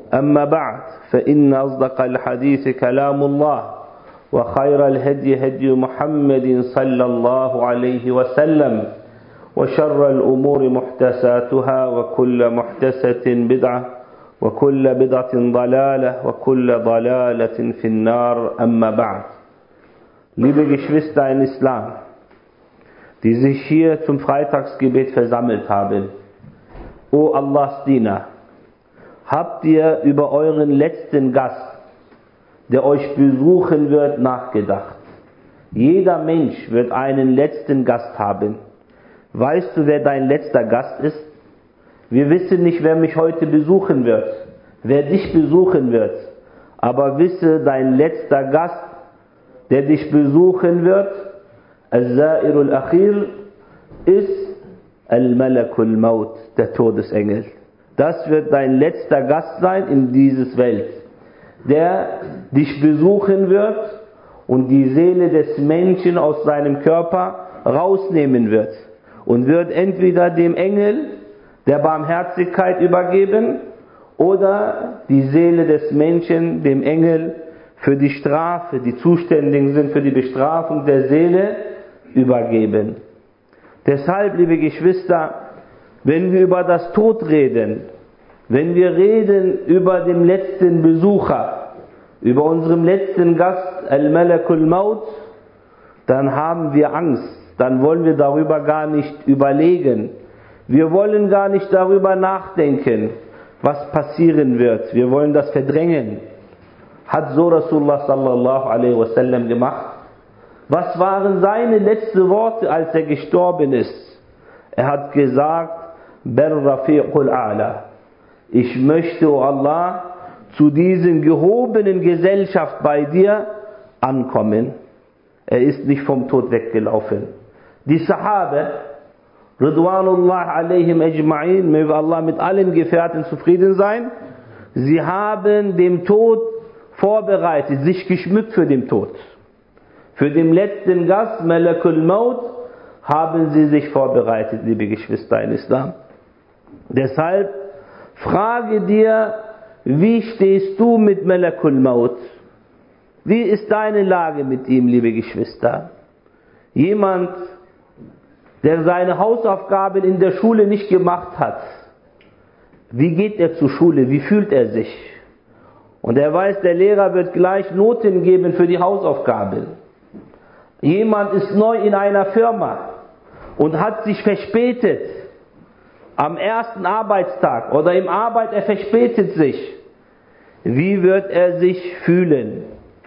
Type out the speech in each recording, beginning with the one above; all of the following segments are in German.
أما بعد فإن أصدق الحديث كلام الله وخير الهدي هدي محمد صلى الله عليه وسلم وشر الأمور محدثاتها وكل محدثة بدعة وكل بدعة ضلالة وكل ضلالة في النار أما بعد. Liebe Geschwister in Islam, die sich hier zum Freitagsgebet versammelt haben, O Allahs Diener, habt ihr über euren letzten Gast, der euch besuchen wird, nachgedacht? Jeder Mensch wird einen letzten Gast haben. Weißt du, wer dein letzter Gast ist? Wir wissen nicht, wer mich heute besuchen wird, wer dich besuchen wird. Aber wisse, dein letzter Gast, der dich besuchen wird, Al-Za'irul Akhir, ist Al-Malakul Maut, der Todesengel. Das wird dein letzter Gast sein in dieses Welt, der dich besuchen wird und die Seele des Menschen aus seinem Körper rausnehmen wird und wird entweder dem Engel der Barmherzigkeit übergeben oder die Seele des Menschen dem Engel für die Strafe, die zuständig sind für die Bestrafung der Seele, übergeben. Deshalb, liebe Geschwister, wenn wir über das Tod reden, wenn wir reden über den letzten Besucher, über unseren letzten Gast, Al-Malakul Maut, dann haben wir Angst, dann wollen wir darüber gar nicht überlegen. Wir wollen gar nicht darüber nachdenken, was passieren wird. Wir wollen das verdrängen. Hat so Rasulullah sallallahu alaihi wasallam gemacht. Was waren seine letzten Worte, als er gestorben ist? Er hat gesagt, Ber Rafiqul A'la. Ich möchte, O Allah, zu diesen gehobenen Gesellschaft bei dir ankommen. Er ist nicht vom Tod weggelaufen. Die Sahabe, Ridwanullah alaihim ajma'in, möge Allah mit allen Gefährten zufrieden sein, sie haben dem Tod vorbereitet, sich geschmückt für den Tod. Für den letzten Gast, Malakul Maut, haben sie sich vorbereitet, liebe Geschwister in Islam. Deshalb frage dir, wie stehst du mit Malakul Maut? Wie ist deine Lage mit ihm, liebe Geschwister? Jemand, der seine Hausaufgaben in der Schule nicht gemacht hat, wie geht er zur Schule? Wie fühlt er sich? Und er weiß, der Lehrer wird gleich Noten geben für die Hausaufgaben. Jemand ist neu in einer Firma und hat sich verspätet am ersten Arbeitstag oder im Arbeit, er verspätet sich. Wie wird er sich fühlen?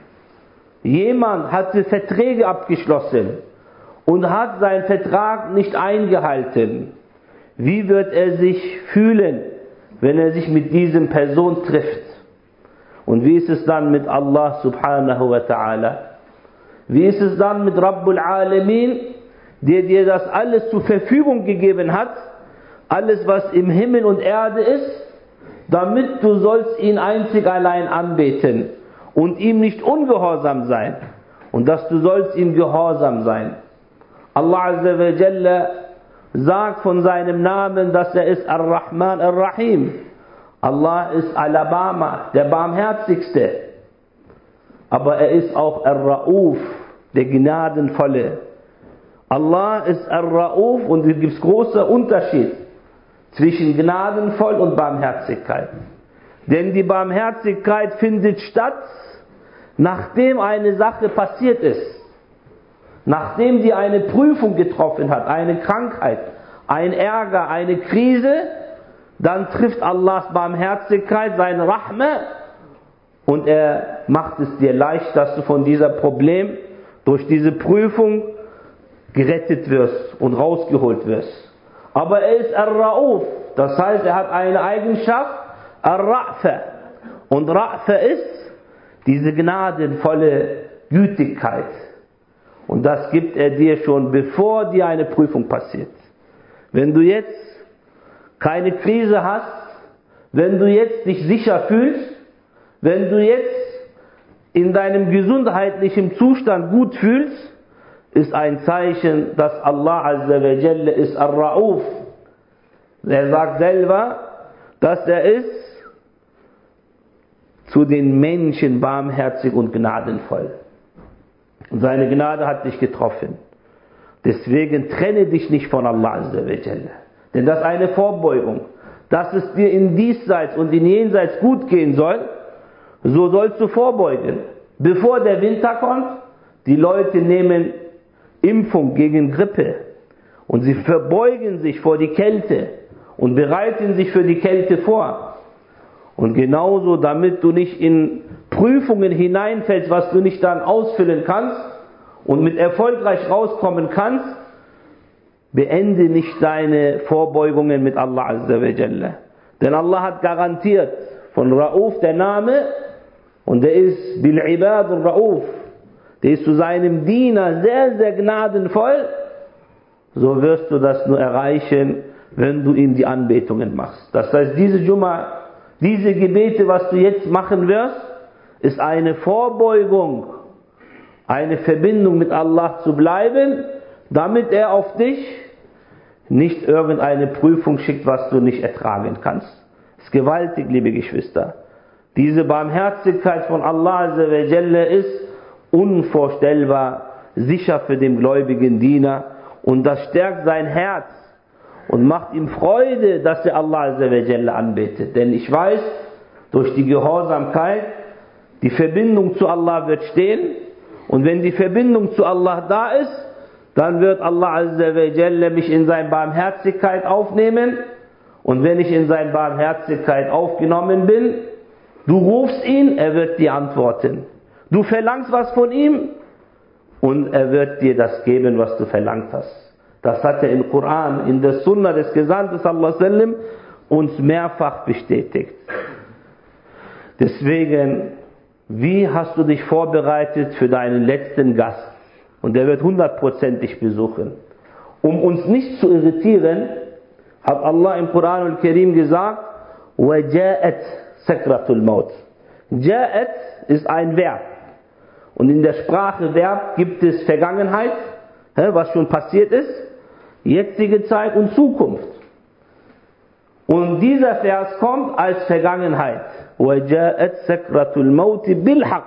Jemand hatte Verträge abgeschlossen und hat seinen Vertrag nicht eingehalten. Wie wird er sich fühlen, wenn er sich mit dieser Person trifft? Und wie ist es dann mit Allah subhanahu wa ta'ala? Wie ist es dann mit Rabbul Alamin, der dir das alles zur Verfügung gegeben hat, alles was im Himmel und Erde ist, damit du sollst ihn einzig allein anbeten und ihm nicht ungehorsam sein und dass du sollst ihm gehorsam sein. Allah Azza wa Jalla sagt von seinem Namen, dass er ist Ar-Rahman Ar-Rahim. Allah ist Alabama, der Barmherzigste. Aber er ist auch Ar-Ra'uf, der Gnadenvolle. Allah ist Ar-Ra'uf und es gibt großer Unterschied zwischen gnadenvoll und Barmherzigkeit. Denn die Barmherzigkeit findet statt, nachdem eine Sache passiert ist. Nachdem die eine Prüfung getroffen hat, eine Krankheit, ein Ärger, eine Krise, dann trifft Allahs Barmherzigkeit, sein Rahmah, und er macht es dir leicht, dass du von dieser Problem, durch diese Prüfung gerettet wirst und rausgeholt wirst. Aber er ist Ar-Ra'uf, das heißt, er hat eine Eigenschaft, Ar-Ra'fa. Und Ra'fa ist diese gnadenvolle Gütigkeit. Und das gibt er dir schon, bevor dir eine Prüfung passiert. Wenn du jetzt keine Krise hast, wenn du jetzt dich sicher fühlst, wenn du jetzt in deinem gesundheitlichen Zustand gut fühlst, ist ein Zeichen, dass Allah Azza wa Jalla ist Ar-Ra'uf. Er sagt selber, dass er ist zu den Menschen barmherzig und gnadenvoll. Und seine Gnade hat dich getroffen. Deswegen trenne dich nicht von Allah Azza wa Jalla. Denn das ist eine Vorbeugung. Dass es dir in Diesseits und in Jenseits gut gehen soll, so sollst du vorbeugen. Bevor der Winter kommt, die Leute nehmen Impfung gegen Grippe und sie verbeugen sich vor die Kälte und bereiten sich für die Kälte vor. Und genauso, damit du nicht in Prüfungen hineinfällst, was du nicht dann ausfüllen kannst und mit erfolgreich rauskommen kannst, beende nicht deine Vorbeugungen mit Allah Azza wa Jalla. Denn Allah hat garantiert, von Rauf der Name, und der ist bil Ibad und Rauf, der ist zu seinem Diener sehr, sehr gnadenvoll, so wirst du das nur erreichen, wenn du ihm die Anbetungen machst. Das heißt, diese Jumma, diese Gebete, was du jetzt machen wirst, ist eine Vorbeugung, eine Verbindung mit Allah zu bleiben, damit er auf dich nicht irgendeine Prüfung schickt, was du nicht ertragen kannst. Das ist gewaltig, liebe Geschwister. Diese Barmherzigkeit von Allah Azza wa Jalla ist unvorstellbar sicher für den gläubigen Diener, und das stärkt sein Herz und macht ihm Freude, dass er Allah Azza wa Jalla anbetet. Denn ich weiß, durch die Gehorsamkeit, die Verbindung zu Allah wird stehen, und wenn die Verbindung zu Allah da ist, dann wird Allah Azza wa Jalla mich in seine Barmherzigkeit aufnehmen, und wenn ich in seine Barmherzigkeit aufgenommen bin, du rufst ihn, er wird dir antworten. Du verlangst was von ihm und er wird dir das geben, was du verlangt hast. Das hat er im Koran, in der Sunna des Gesandten sallallahu alaihi wasallam uns mehrfach bestätigt. Deswegen, wie hast du dich vorbereitet für deinen letzten Gast? Und der wird 100%ig besuchen. Um uns nicht zu irritieren, hat Allah im Koran al-Karim gesagt, وَجَاءَتْ سَكْرَةُ الْمَوْتِ. Ja'at ist ein Verb. Und in der Sprache Verb gibt es Vergangenheit, was schon passiert ist, jetzige Zeit und Zukunft. Und dieser Vers kommt als Vergangenheit. وَجَاءَتْ سَكْرَةُ الْمَوْتِ بِالْحَقِّ.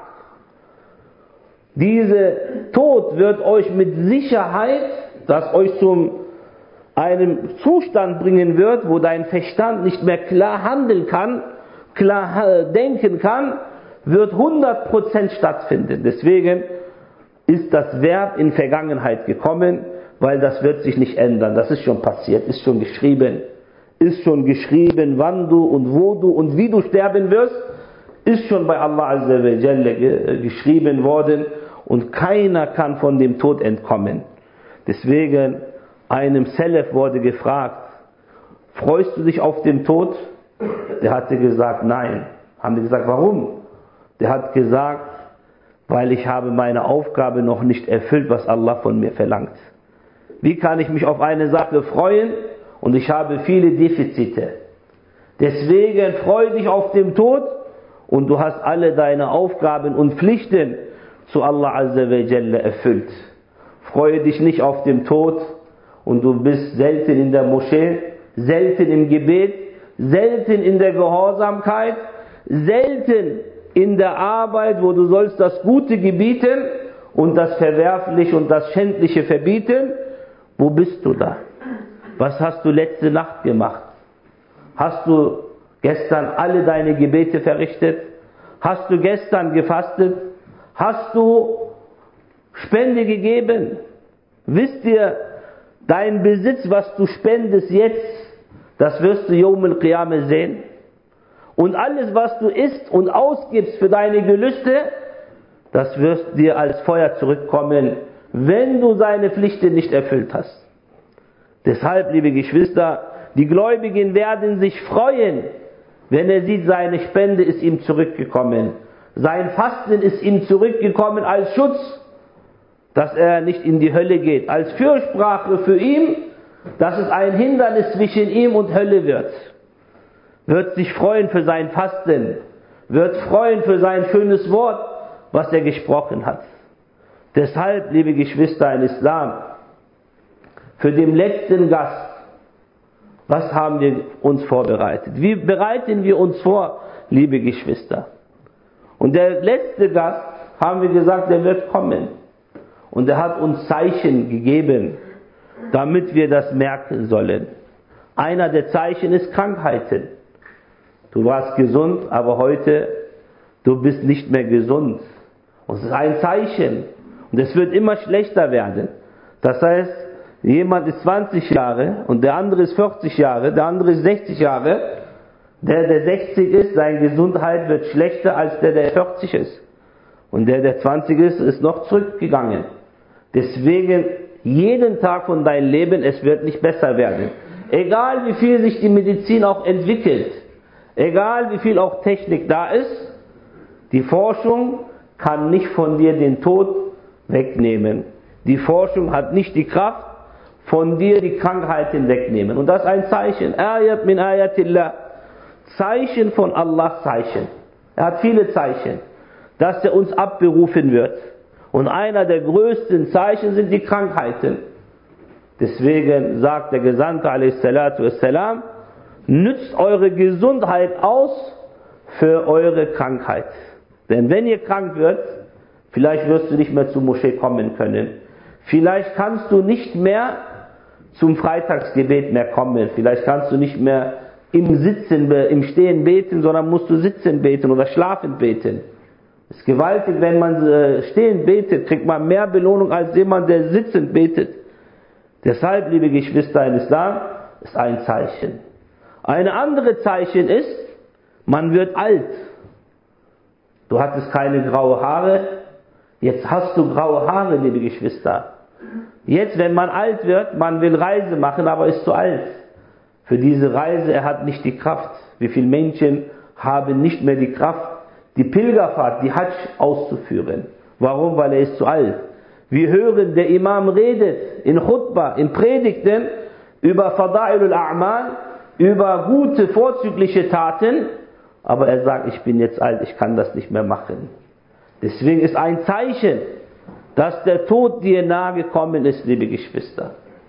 Dieser Tod wird euch mit Sicherheit, das euch zu einem Zustand bringen wird, wo dein Verstand nicht mehr klar handeln kann, klar denken kann, wird 100% stattfinden. Deswegen ist das Verb in Vergangenheit gekommen, weil das wird sich nicht ändern. Das ist schon passiert, ist schon geschrieben. Ist schon geschrieben, wann du und wo du und wie du sterben wirst, ist schon bei Allah Azza wa Jalla geschrieben worden, und keiner kann von dem Tod entkommen. Deswegen, einem Salaf wurde gefragt, freust du dich auf den Tod? Der hatte gesagt, nein. Haben die gesagt, warum? Der hat gesagt, weil ich habe meine Aufgabe noch nicht erfüllt, was Allah von mir verlangt. Wie kann ich mich auf eine Sache freuen und ich habe viele Defizite? Deswegen freue dich auf den Tod und du hast alle deine Aufgaben und Pflichten zu Allah Azza wa Jalla erfüllt. Freue dich nicht auf den Tod und du bist selten in der Moschee, selten im Gebet, selten in der Gehorsamkeit, selten in der Arbeit, wo du sollst das Gute gebieten und das Verwerfliche und das Schändliche verbieten. Wo bist du da? Was hast du letzte Nacht gemacht? Hast du gestern alle deine Gebete verrichtet? Hast du gestern gefastet? Hast du Spende gegeben? Wisst ihr, dein Besitz, was du spendest jetzt, das wirst du Yawm al-Qiyamah sehen. Und alles, was du isst und ausgibst für deine Gelüste, das wirst dir als Feuer zurückkommen, wenn du seine Pflichten nicht erfüllt hast. Deshalb, liebe Geschwister, die Gläubigen werden sich freuen, wenn er sieht, seine Spende ist ihm zurückgekommen. Sein Fasten ist ihm zurückgekommen als Schutz, dass er nicht in die Hölle geht. Als Fürsprache für ihn, dass es ein Hindernis zwischen ihm und Hölle wird. Wird sich freuen für sein Fasten, wird freuen für sein schönes Wort, was er gesprochen hat. Deshalb, liebe Geschwister in Islam, für den letzten Gast, was haben wir uns vorbereitet? Wie bereiten wir uns vor, liebe Geschwister? Und der letzte Gast, haben wir gesagt, der wird kommen. Und er hat uns Zeichen gegeben, damit wir das merken sollen. Einer der Zeichen ist Krankheiten. Du warst gesund, aber heute, du bist nicht mehr gesund. Und es ist ein Zeichen. Und es wird immer schlechter werden. Das heißt, jemand ist 20 Jahre und der andere ist 40 Jahre, der andere ist 60 Jahre. Der 60 ist, seine Gesundheit wird schlechter als der 40 ist. Und der 20 ist, ist noch zurückgegangen. Deswegen, jeden Tag von deinem Leben, es wird nicht besser werden. Egal wie viel sich die Medizin auch entwickelt, egal wie viel auch Technik da ist, die Forschung kann nicht von dir den Tod wegnehmen. Die Forschung hat nicht die Kraft, von dir die Krankheiten wegnehmen. Und das ist ein Zeichen. Ayat min ayatillah. Zeichen von Allahs Zeichen. Er hat viele Zeichen, dass er uns abberufen wird. Und einer der größten Zeichen sind die Krankheiten. Deswegen sagt der Gesandte a.s.w. nützt eure Gesundheit aus für eure Krankheit. Denn wenn ihr krank wird, vielleicht wirst du nicht mehr zur Moschee kommen können. Vielleicht kannst du nicht mehr zum Freitagsgebet mehr kommen. Vielleicht kannst du nicht mehr im Stehen beten, sondern musst du sitzen beten oder schlafen beten. Es ist gewaltig, wenn man stehen betet, kriegt man mehr Belohnung als jemand, der sitzend betet. Deshalb, liebe Geschwister im Islam, ist ein Zeichen. Eine andere Zeichen ist, man wird alt. Du hattest keine graue Haare, jetzt hast du graue Haare, liebe Geschwister. Jetzt, wenn man alt wird, man will Reise machen, aber ist zu alt. Für diese Reise, er hat nicht die Kraft. Wie viele Menschen haben nicht mehr die Kraft, die Pilgerfahrt, die Hajj auszuführen. Warum? Weil er ist zu alt. Wir hören, der Imam redet in Khutbah, in Predigten über Fada'ilul A'mal, über gute, vorzügliche Taten, aber er sagt, ich bin jetzt alt, ich kann das nicht mehr machen. Deswegen ist ein Zeichen, dass der Tod dir nahe gekommen ist, liebe Geschwister.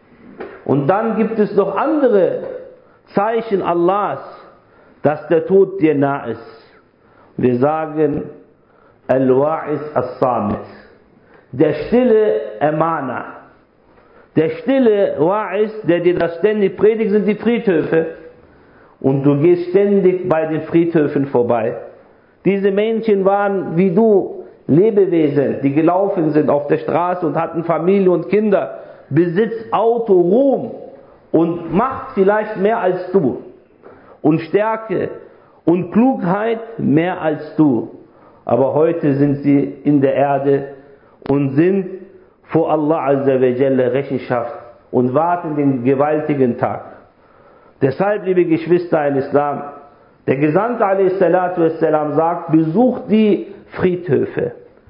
Und dann gibt es noch andere Zeichen Allahs, dass der Tod dir nah ist. Wir sagen, Al-Wa'iz As-Samit. Der stille Ermahner. Der stille Wa'iz, der dir das ständig predigt, sind die Friedhöfe. Und du gehst ständig bei den Friedhöfen vorbei. Diese Menschen waren wie du, Lebewesen, die gelaufen sind auf der Straße und hatten Familie und Kinder, Besitz, Auto, Ruhm und Macht vielleicht mehr als du und Stärke und Klugheit mehr als du. Aber heute sind sie in der Erde und sind vor Allah Azza wa Jalla Rechenschaft und warten den gewaltigen Tag. Deshalb, liebe Geschwister im Islam, der Gesandte a.s. sagt, besucht die Friedhöfe.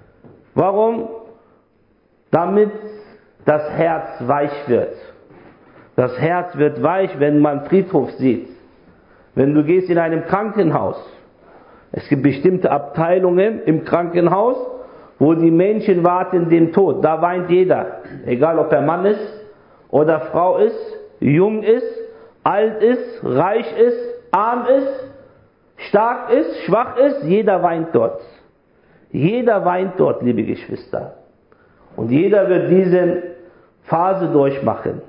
Warum? Damit das Herz weich wird. Das Herz wird weich, wenn man Friedhof sieht. Wenn du gehst in einem Krankenhaus, es gibt bestimmte Abteilungen im Krankenhaus, wo die Menschen warten den Tod. Da weint jeder. Egal ob er Mann ist oder Frau ist, jung ist, alt ist, reich ist, arm ist, stark ist, schwach ist, jeder weint dort. Jeder weint dort, liebe Geschwister. Und jeder wird diese Phase durchmachen.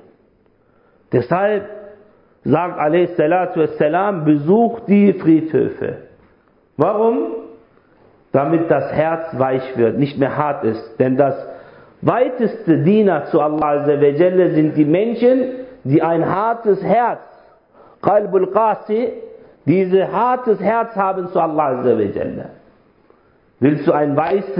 Deshalb sagt a.s.w. besucht die Friedhöfe. Warum? Damit das Herz weich wird, nicht mehr hart ist. Denn das weiteste Diener zu Allah sind die Menschen, die ein hartes Herz, Qalbul Qasi, dieses hartes Herz haben zu Allah. Willst du ein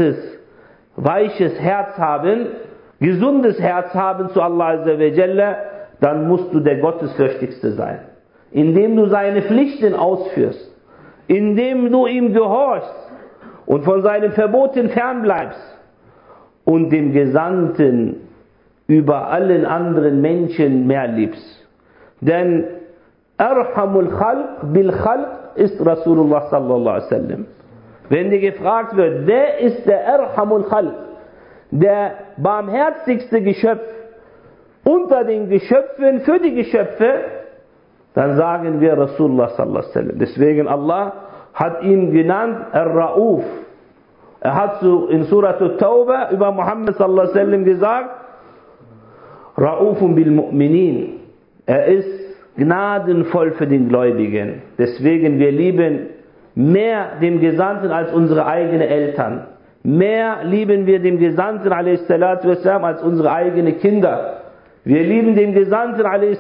weiches Herz haben, gesundes Herz haben zu Allah, dann musst du der Gottesfürchtigste sein. Indem du seine Pflichten ausführst, indem du ihm gehorchst und von seinen Verboten fernbleibst und dem Gesandten über allen anderen Menschen mehr liebst. Denn Arhamul Khalq bil Khalq ist Rasulullah sallallahu alaihi wasallam. Wenn dir gefragt wird, wer ist der Arhamul Khalq, der barmherzigste Geschöpf unter den Geschöpfen, für die Geschöpfe, dann sagen wir Rasulullah sallallahu alaihi wasallam. Deswegen Allah hat ihn genannt Ar-Ra'uf, Er hat so in Surat At-Tawbah über Muhammad sallallahu alaihi wasallam gesagt, Ra'ufun bil Mu'minin. Er ist gnadenvoll für den Gläubigen. Deswegen, wir lieben mehr den Gesandten als unsere eigenen Eltern. Mehr lieben wir den Gesandten a.s. als unsere eigenen Kinder. Wir lieben den Gesandten a.s.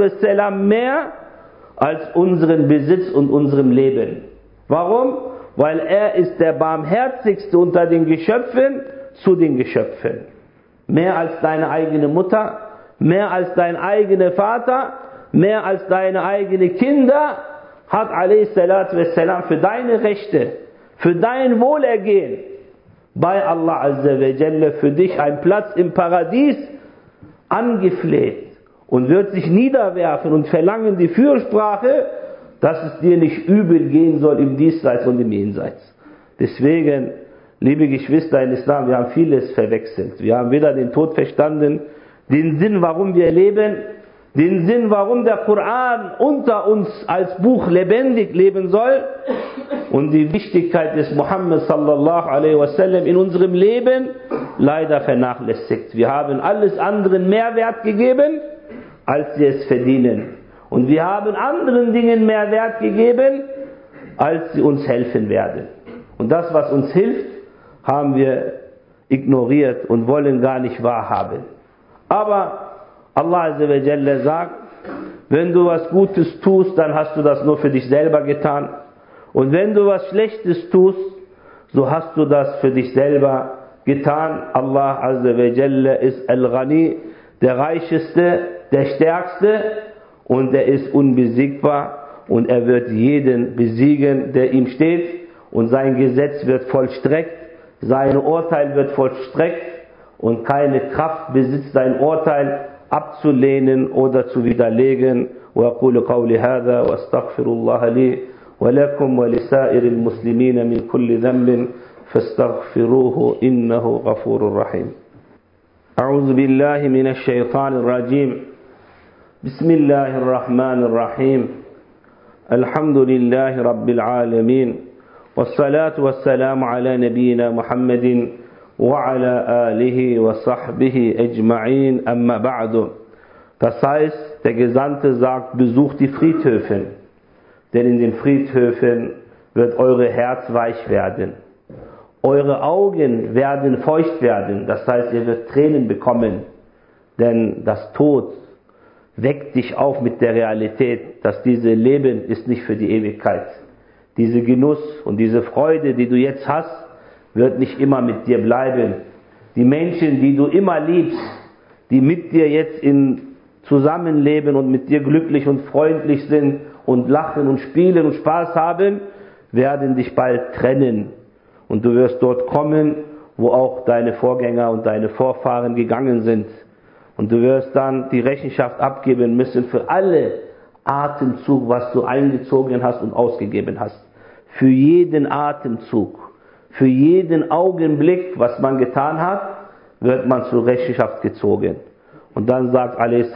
mehr als unseren Besitz und unserem Leben. Warum? Weil er ist der barmherzigste unter den Geschöpfen zu den Geschöpfen. Mehr als deine eigene Mutter, mehr als dein eigener Vater, mehr als deine eigenen Kinder hat a.s. für deine Rechte, für dein Wohlergehen bei Allah Azza wa Jalla für dich einen Platz im Paradies angefleht und wird sich niederwerfen und verlangen die Fürsprache, dass es dir nicht übel gehen soll im Diesseits und im Jenseits. Deswegen, liebe Geschwister in Islam, wir haben vieles verwechselt. Wir haben weder den Tod verstanden, den Sinn, warum wir leben, den Sinn, warum der Koran unter uns als Buch lebendig leben soll und die Wichtigkeit des Muhammad sallallahu alaihi wasallam in unserem Leben leider vernachlässigt. Wir haben alles anderen mehr Wert gegeben, als sie es verdienen. Und wir haben anderen Dingen mehr Wert gegeben, als sie uns helfen werden. Und das, was uns hilft, haben wir ignoriert und wollen gar nicht wahrhaben. Aber Allah Azza wa Jalla sagt, wenn du was Gutes tust, dann hast du das nur für dich selber getan. Und wenn du was Schlechtes tust, so hast du das für dich selber getan. Allah Azza wa Jalla ist Al-Ghani, der Reicheste, der Stärkste, und er ist unbesiegbar und er wird jeden besiegen, der ihm steht, und sein Gesetz wird vollstreckt, sein Urteil wird vollstreckt und keine Kraft besitzt, sein Urteil abzulehnen oder zu widerlegen. وأقول قولي هذا وأستغفر الله لي ولكم ولسائر المسلمين من كل ذنب فاستغفروه إنه غفور رحيم. أعوذ بالله من الشيطان الرجيم. بسم الله الرحمن الرحيم. الحمد لله رب العالمين والصلاة والسلام على نبينا محمد وعلى آله وصحبه أجمعين أما بعد. Das heißt, der Gesandte sagt, besucht die Friedhöfe, denn in den Friedhöfen wird eure Herz weich werden. Eure Augen werden feucht werden, das heißt, ihr werdet Tränen bekommen, denn das Tod weckt dich auf mit der Realität, dass dieses Leben ist nicht für die Ewigkeit. Diese Genuss und diese Freude, die du jetzt hast, wird nicht immer mit dir bleiben. Die Menschen, die du immer liebst, die mit dir jetzt zusammenleben und mit dir glücklich und freundlich sind und lachen und spielen und Spaß haben, werden dich bald trennen. Und du wirst dort kommen, wo auch deine Vorgänger und deine Vorfahren gegangen sind. Und du wirst dann die Rechenschaft abgeben müssen für alle Atemzug, was du eingezogen hast und ausgegeben hast. Für jeden Atemzug, für jeden Augenblick, was man getan hat, wird man zur Rechenschaft gezogen. Und dann sagt a.s.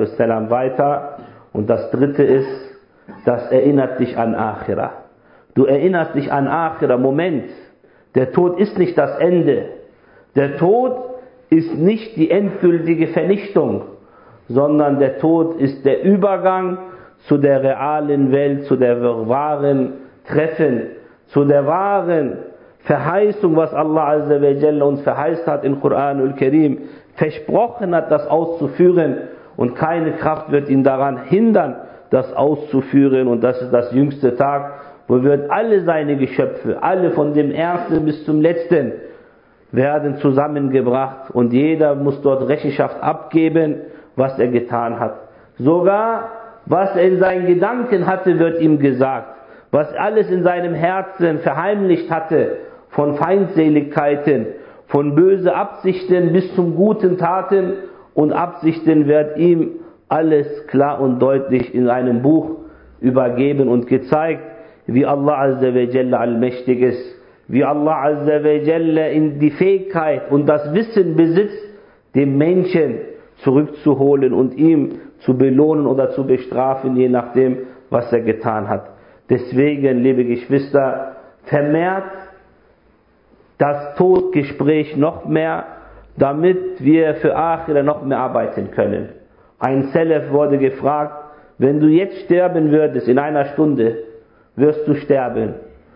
weiter, und das dritte ist, das erinnert dich an Akhira. Du erinnerst dich an Akhira, Moment, der Tod ist nicht das Ende. Der Tod ist nicht die endgültige Vernichtung, sondern der Tod ist der Übergang zu der realen Welt, zu der wahren Treffen, zu der wahren Verheißung, was Allah Azza wa Jalla uns verheißt hat im Koran al-Karim, versprochen hat, das auszuführen, und keine Kraft wird ihn daran hindern, das auszuführen. Und das ist das jüngste Tag, wo wird alle seine Geschöpfe, alle von dem ersten bis zum letzten, werden zusammengebracht und jeder muss dort Rechenschaft abgeben, was er getan hat. Sogar was er in seinen Gedanken hatte, wird ihm gesagt. Was alles in seinem Herzen verheimlicht hatte, von Feindseligkeiten, von bösen Absichten bis zum guten Taten und Absichten, wird ihm alles klar und deutlich in einem Buch übergeben und gezeigt, wie Allah Azza wa Jalla allmächtig ist, wie Allah Azza wa Jalla in die Fähigkeit und das Wissen besitzt, den Menschen zurückzuholen und ihm zu belohnen oder zu bestrafen, je nachdem, was er getan hat. Deswegen, liebe Geschwister, vermehrt das Todgespräch noch mehr, damit wir für Akhira noch mehr arbeiten können. Ein Salaf wurde gefragt, wenn du jetzt sterben würdest, in einer Stunde wirst du sterben.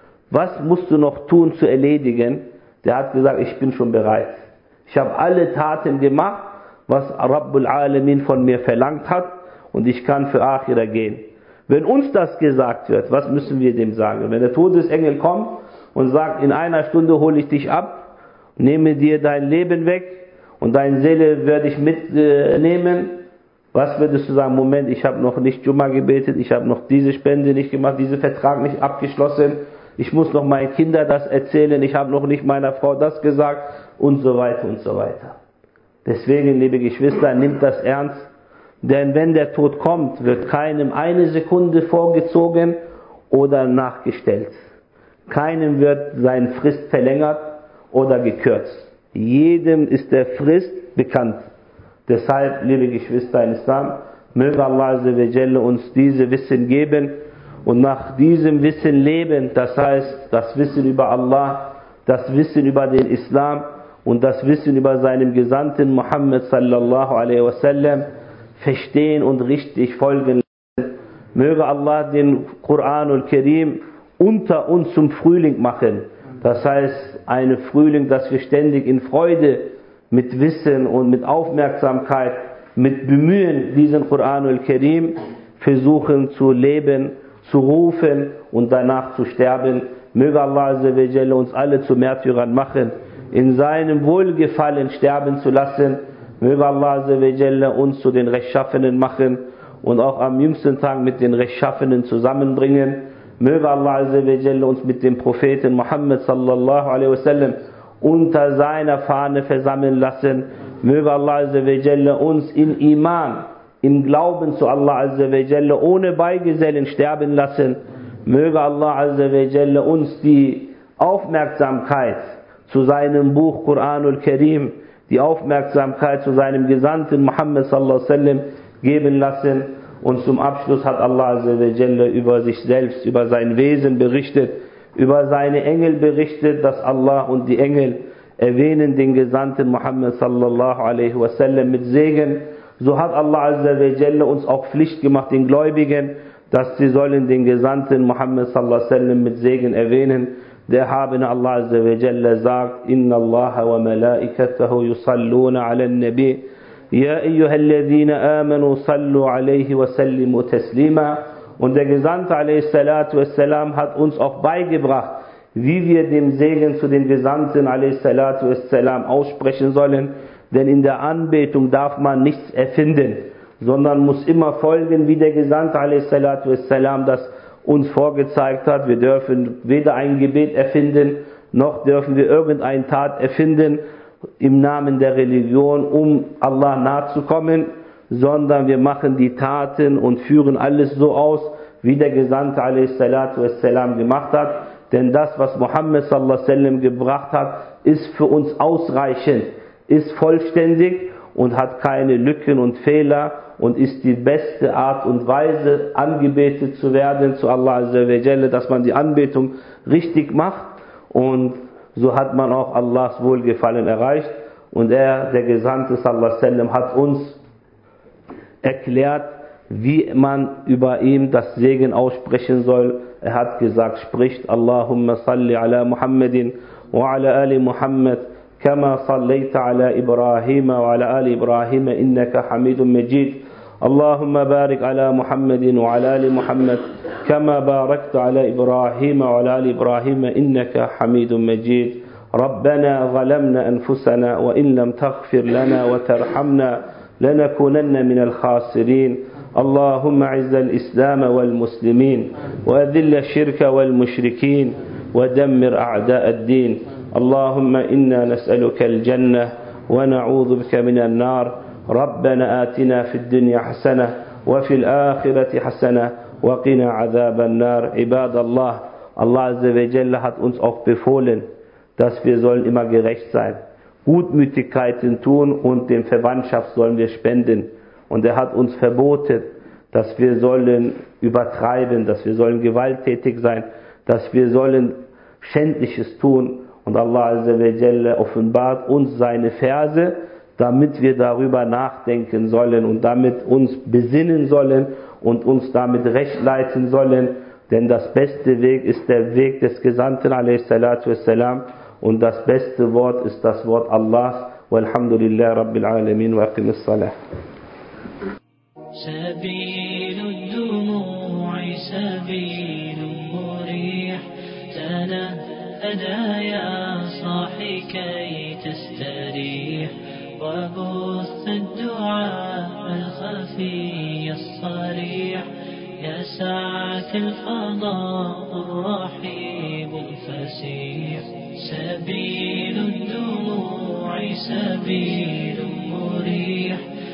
Was musst du noch tun zu erledigen? Der hat gesagt, ich bin schon bereit. Ich habe alle Taten gemacht, was Rabbul Alamin von mir verlangt hat, und ich kann für Akhira gehen. Wenn uns das gesagt wird, was müssen wir dem sagen? Wenn der Todesengel kommt und sagt, in einer Stunde hole ich dich ab, nehme dir dein Leben weg und deine Seele werde ich mitnehmen, was würdest du sagen? Moment, ich habe noch nicht Jumma gebetet, ich habe noch diese Spende nicht gemacht, diesen Vertrag nicht abgeschlossen, ich muss noch meinen Kindern das erzählen, ich habe noch nicht meiner Frau das gesagt und so weiter und so weiter. Deswegen, liebe Geschwister, nimmt das ernst, denn wenn der Tod kommt, wird keinem eine Sekunde vorgezogen oder nachgestellt. Keinem wird seine Frist verlängert oder gekürzt. Jedem ist der Frist bekannt. Deshalb, liebe Geschwister in Islam, möge Allah Azza wa Jalla uns diese Wissen geben und nach diesem Wissen leben. Das heißt, das Wissen über Allah, das Wissen über den Islam und das Wissen über seinen Gesandten Muhammad sallallahu alaihi wasallam verstehen und richtig folgen lassen. Möge Allah den Koran und Karim unter uns zum Frühling machen. Das heißt, eine Frühling, dass wir ständig in Freude mit Wissen und mit Aufmerksamkeit, mit Bemühen diesen Koran und Karim versuchen zu leben, zu rufen und danach zu sterben. Möge Allah Azza wa Jalla uns alle zu Märtyrern machen, in seinem Wohlgefallen sterben zu lassen. Möge Allah Azza wa Jalla uns zu den Rechtschaffenen machen und auch am jüngsten Tag mit den Rechtschaffenen zusammenbringen. Möge Allah Azza wa Jalla uns mit dem Propheten Muhammad sallallahu alaihi wasallam unter seiner Fahne versammeln lassen. Möge Allah Azza wa Jalla uns in Iman, im Glauben zu Allah Azza wa Jalla ohne Beigesellen sterben lassen. Möge Allah Azza wa Jalla uns die Aufmerksamkeit zu seinem Buch Koranul Karim, die Aufmerksamkeit zu seinem Gesandten Muhammad sallallahu alaihi wasallam geben lassen. Und zum Abschluss hat Allah Azza wa Jalla über sich selbst, über sein Wesen berichtet, über seine Engel berichtet, dass Allah und die Engel erwähnen den Gesandten Muhammad sallallahu alaihi wasallam mit Segen. So hat Allah Azza wa Jalla uns auch Pflicht gemacht, den Gläubigen, dass sie sollen den Gesandten Muhammad sallallahu alaihi wasallam mit Segen erwähnen. Der Erhabene Allah Azza wa Jalla sagt, Inna Allah wa malaikatahu yusalluna ala nabi, Ya ayyuhalladhina amanu sallu alaihi wa sallimu taslima. Und der Gesandte alaihi salatu wassalam hat uns auch beigebracht, wie wir dem Segen zu den Gesandten alaihi salatu wassalam aussprechen sollen. Denn in der Anbetung darf man nichts erfinden, sondern muss immer folgen, wie der Gesandte alaihi salatu wassalam das uns vorgezeigt hat. Wir dürfen weder ein Gebet erfinden, noch dürfen wir irgendeine Tat erfinden im Namen der Religion, um Allah nahe zu kommen, sondern wir machen die Taten und führen alles so aus, wie der Gesandte a.s.w. gemacht hat. Denn das, was Muhammad s.a.w. gebracht hat, ist für uns ausreichend, ist vollständig und hat keine Lücken und Fehler und ist die beste Art und Weise, angebetet zu werden zu Allah a.s.w., dass man die Anbetung richtig macht, und so hat man auch Allahs Wohlgefallen erreicht. Und der Gesandte s.a.w. hat uns erklärt, wie man über ihm das Segen aussprechen soll. Er hat gesagt, spricht Allahumma salli ala Muhammadin wa ala ali Muhammad kama sallaita ala Ibrahim wa ala ali Ibrahim innaka Hamidun Majid. Allahumma barik ala Muhammadin wa ala ali Muhammad kama barakta ala Ibrahim wa ala ali Ibrahim innaka Hamidun Majid. ربنا ظلمنا أنفسنا وإن لم تغفر لنا وترحمنا لنكونن من الخاسرين. اللهم اعز الإسلام والمسلمين وأذل الشرك والمشركين ودمر أعداء الدين. اللهم إنا نسألك الجنة ونعوذ بك من النار. ربنا آتنا في الدنيا حسنة وفي الآخرة حسنة وقنا عذاب النار. عباد الله, Allah Azza wa Jalla hat uns auch befohlen, dass wir sollen immer gerecht sein, Gutmütigkeiten tun und den Verwandtschaft sollen wir spenden. Und er hat uns verboten, dass wir sollen übertreiben, dass wir sollen gewalttätig sein, dass wir sollen Schändliches tun Und Allah Azza wa Jalla offenbart uns seine Verse, damit wir darüber nachdenken sollen und damit uns besinnen sollen und uns damit recht leiten sollen. Denn das beste Weg ist der Weg des Gesandten a.s.w. und das beste Wort ist das Wort Allahs. Walhamdulillah Rabbil Alamin wa aqimis salah. سبيل الدموع سبيل مريح تنهدى يا صاحي كي تستريح وبث الدعاء الخفي الصريح يا سعة الفضاء الرحيب الفسيح سبيل الدموع سبيل مريح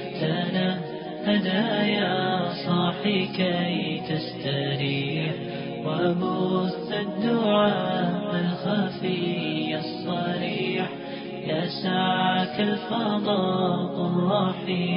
تنهدى يا صاحي كي تستريح وبث الدعاء الخفي الصريح يا سعة الفضاء الرحيم